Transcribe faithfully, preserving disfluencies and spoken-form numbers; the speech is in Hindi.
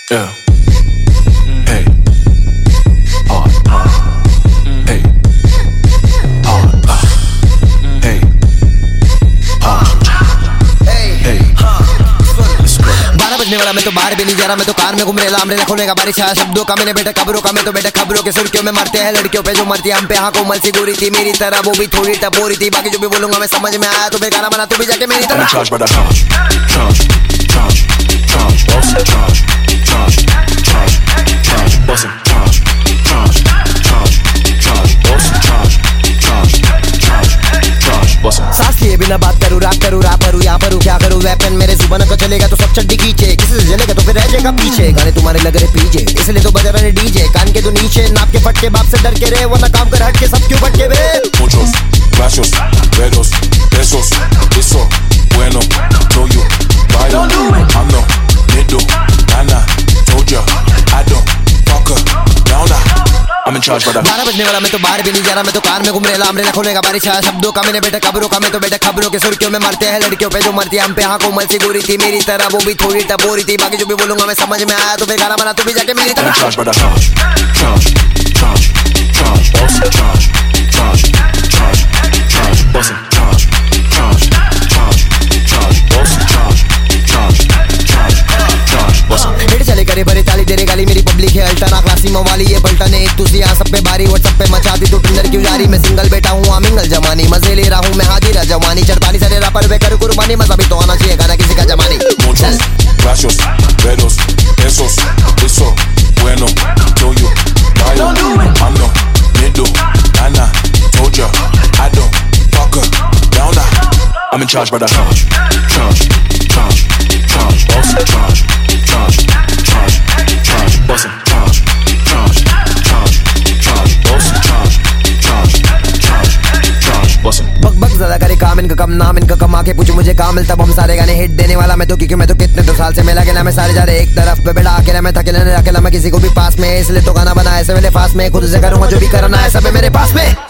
Yeah. Hey. Hard. Hey. Hard. Hey. Hard. Hey. Let's go. बारह बजने वाला मैं तो बाहर भी नहीं जा रहा, मैं तो कार में घूम रहा, अमरेला खोलने का बारिश आया शब्दों का मैंने बेटा खबरों का मैं तो बेटा खबरों के सुर्खियों में मरते हैं लड़कियों पे जो मरती है हम पे हाँ कोमल सी गोरी थी मेरी तरह वो भी थोड़ी टपोरी थी, बाकी जो भी बोलूंगा मैं समझ में आया तो बेगाना बना तू भी जाके मेरी तरह Charge, brother, charge, charge, charge, charge, boss, charge, charge, charge, charge, boss, charge, charge, charge, charge, boss, charge, charge, charge, charge, boss. सांस लिए बिना बात करूँ रात करूँ रात करूँ यहाँ पर क्या करूँ वेपन मेरे जुबान का चलेगा तो सब चड्डी खींचे किसी से जलेगा तो फिर रह जाएगा पीछे गाने तुम्हारे लग रहे पीछे इसलिए तो बजा रहे डीजे कान के तो नीचे नाप के फटके बाप से डर के रहे वरना काम कर हट के सब क्यों भटके वे Muchos, gracios, dedos, besos, eso, bueno, know you, vaya, I'm no, nido, nana, told ya, I don't, fuck her, downa, I'm in charge, brother. बारह बजने वाला मैं तो बाहर भी नहीं जा रहा, मैं तो कार में घूम रहा, अमरेला खोलने का बारिश आया शब्दों का मैंने बेटा खबरों का मैं तो बेटा खबरों के सुर्खियों में मरते हैं लड़कियों पे जो मरती है हम पे हाँ कोमल सी गोरी थी मेरी तरह वो भी थोड़ी टपोरी थी, बाकी जो भी बोलूंगा मैं समझ में आया तो फिर गाना बना तू भी जाके मेरी I'm in तरह charge, brother, charge, charge, charge, charge, boss, charge, charge, charge, charge, boss, charge, charge, charge, charge, boss, charge, charge, charge, charge, boss. Hit चले करे भरे ताली तेरे गाली मेरी पब्लिक है अल्टरा क्लासी वाली ये पलटन है एक दूसरी यहाँ सब पे बारी व्हाट्सएप पे मचा दी तो टिंडर क्यों जारी मैं सिंगल बेटा हूँ आमिंगल जमानी मजे ले रहा हूँ मैं हाजिर जवानी चढ़ताली सारे रापर वे कर कुर्बानी मजा भी तो आना चाहिए गाना किसी का जमानी Muchos, gracios, dedos, besos, eso, bueno, know you, vaya, I'm no, nido, nana, told ya, I don't, fuck her, downa, I'm in charge, brother, charge, charge, charge, charge, boss, charge, charge, charge, charge, boss, charge, charge, charge, charge, boss, charge, charge, charge, charge, boss. बक बक ज्यादा करे काम इनका कम नाम इनका कम आके पूछो मुझे काम मिलता हम सारे गाने हिट देने वाला मैं तो क्योंकि मैं तो कितने तो साल से मिला के ना मैं सारे जा रहे एक तरफ पे बेटा अकेला मैं थकेला नहीं अकेला मैं किसी को भी पास में इसलिए तो गाना बना ऐसे मेरे पास में खुद से करूंगा जो भी करना है सब है मेरे पास में।